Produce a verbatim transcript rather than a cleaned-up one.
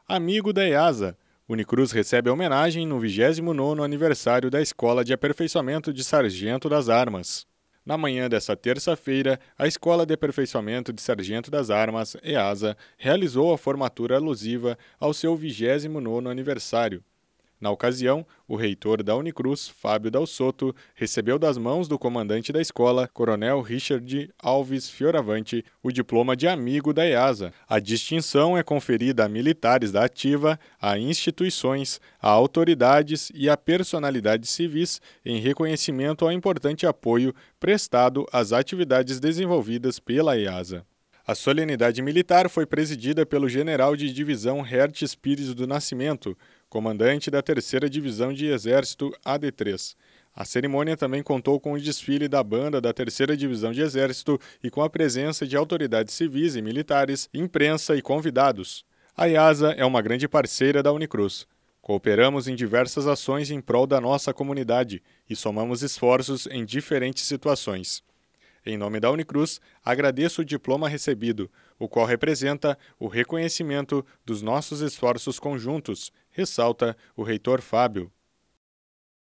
Amigo da EASA, Unicruz recebe homenagem no vigésimo nono aniversário da Escola de Aperfeiçoamento de Sargento das Armas. Na manhã desta terça-feira, a Escola de Aperfeiçoamento de Sargento das Armas, EASA, realizou a formatura alusiva ao seu vigésimo nono aniversário. Na ocasião, o reitor da Unicruz, Fábio Dal Sotto, recebeu das mãos do comandante da escola, Coronel Richard Alves Fioravante, o diploma de amigo da EASA. A distinção é conferida a militares da ativa, a instituições, a autoridades e a personalidades civis em reconhecimento ao importante apoio prestado às atividades desenvolvidas pela EASA. A solenidade militar foi presidida pelo general de divisão Hertz Pires do Nascimento, comandante da terceira Divisão de Exército A D três. A cerimônia também contou com o desfile da banda da terceira Divisão de Exército e com a presença de autoridades civis e militares, imprensa e convidados. A EASA é uma grande parceira da Unicruz. Cooperamos em diversas ações em prol da nossa comunidade e somamos esforços em diferentes situações. Em nome da Unicruz, agradeço o diploma recebido, o qual representa o reconhecimento dos nossos esforços conjuntos, ressalta o reitor Fábio.